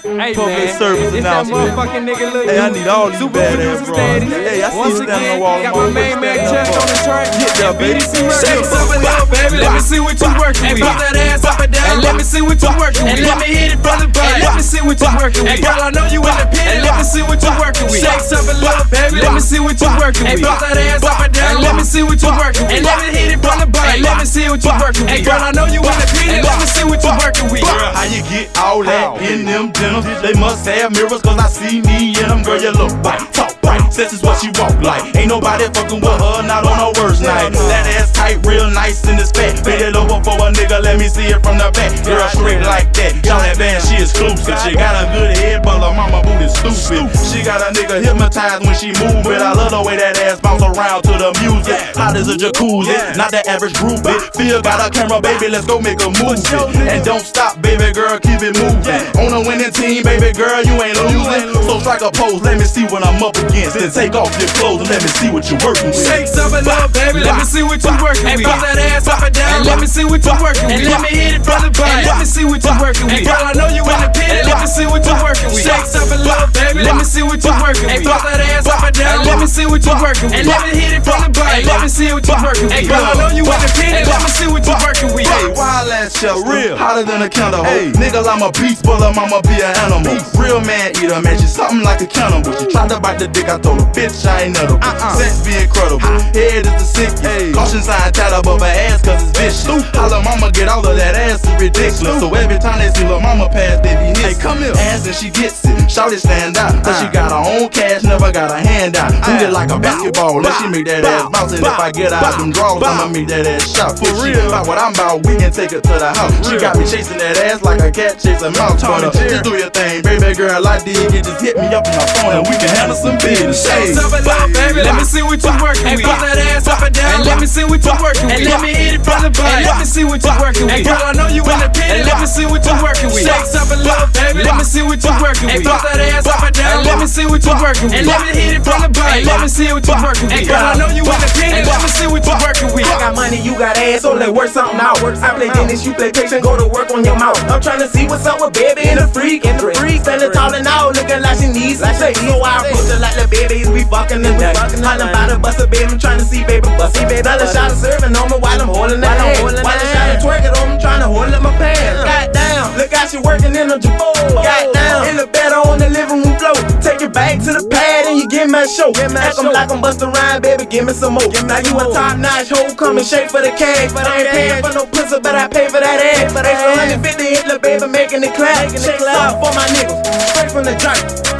Hey, Public service it's that announcement. motherfucking nigga Lil Hey, I U. need all these Super badass producer bros. steady. Hey, I see Once you down again, the wall. got my main man chest on the track. Get there, baby. Shake some of love, baby. Let me see what you working with. Put that ass up and down. And let me see what you working with. And let me hit it from the back. Let me see what you working with. Girl, I know you in the pit. Let me see what you working with. Shake some of love, baby. Let me see what you working with. Put that ass up and down. Let me see what you working with. And let me hit it from the back. Let me see what you working with. Girl, I know you in the pit. Let me see what you working with. Girl, how you get all that in them denims? They must have mirrors, cause I see me in them. Girl, you look right, talk right, this is what she walk like. Ain't nobody fucking with her, not on her worst night. That ass tight, real nice in this fat. Bend it over for a nigga, let me see it from the back. Girl, straight like that, y'all that bad, she exclusive. She got a good head, but her mama booty stupid. She got a nigga hypnotized when she move it. I love the way that ass bounce around to the music. Hot as a jacuzzi, not the average groupie. Phil got a camera, baby, let's go make a movie. And don't stop, baby girl, keep it moving. On a winning team, baby girl, you ain't losing. So strike a pose, let me see what I'm up against. Then take off your clothes and let me see what you're working with. Shake some of love, baby. Let me see what you working with. Put that ass up and down. And let me see what you working with. And let me hit it from the back. Let me see what you working with. Girl, I know you in the pit. Let me see what you working with. Shake some of love, baby. Let me see what you working with. Put that ass up and down. Let me see what you working with. And let me hit it from the back. Let me see what you working with. Girl, I know you in the pit. Let me see what you working with. Hey, wild ass chest, real hotter than a candle. Hey, nigga, I'm a beast, but I'ma be an animal. Real man eater, man, she something like a cannibal. She tried to bite the dick, I told her, bitch, I ain't nutable. Sex be incredible, head is the sickest. Caution sign tied up of her ass, cause it's vicious. Holla mama get all of that ass, is ridiculous. So every time they see lil' mama pass, they be hissing. Hey, come here, ass and she gets it. Shout it stand out, cause she got her own cash, never got her hand out. Treat it like a basketball, let she make that ass bounce. And if I get out them draws, I'ma make that ass shot. For real, about what I'm about, we can take it to the house. She got me chasing that ass like a cat chasing mouse. Just do your thing, baby girl, I dig it. Just hit me up on my phone and we can handle some business. Shake some of love, baby. Let me see what you working with. Put that ass up and down. And let me see what you working with. And let me hit it from the back. Let me see what you working with. Girl, I know you in the pit. Let me see what you working with. Shake some of love, baby. Let me see what you working with. Put that ass up and down. Let me see what you working with. And let me hit it from the back. Let me see what you working with. Girl, I know you in the pit. Let me see what you working with. I got money, you got ass, so let's work something out. I play tennis, you play patient, go to work on your mouth. I'm trying to see what's up with baby and the freak. Standing tall and out, looking like she needs some shake. So I approach her like the babies, we fucking and ducking. Hollin' about to bust a baby, I'm trying to see baby bust. Dollar shot of serving on me while I'm holding that ass. While I shot of twerking on me, trying to hold up my pants. Goddamn, look how she working in the jabot. Goddamn, in the bed on the living room floor. Take it back to the pad and you give me a show. Act like I'm bustin' rhyme, baby, give me some more. Now you a top notch hoe, come and shake for the cash. But I ain't paying for no pussy, but I pay for that ass. Extra 150 hit the baby, making it clap. Shake up for my niggas, straight from the joint.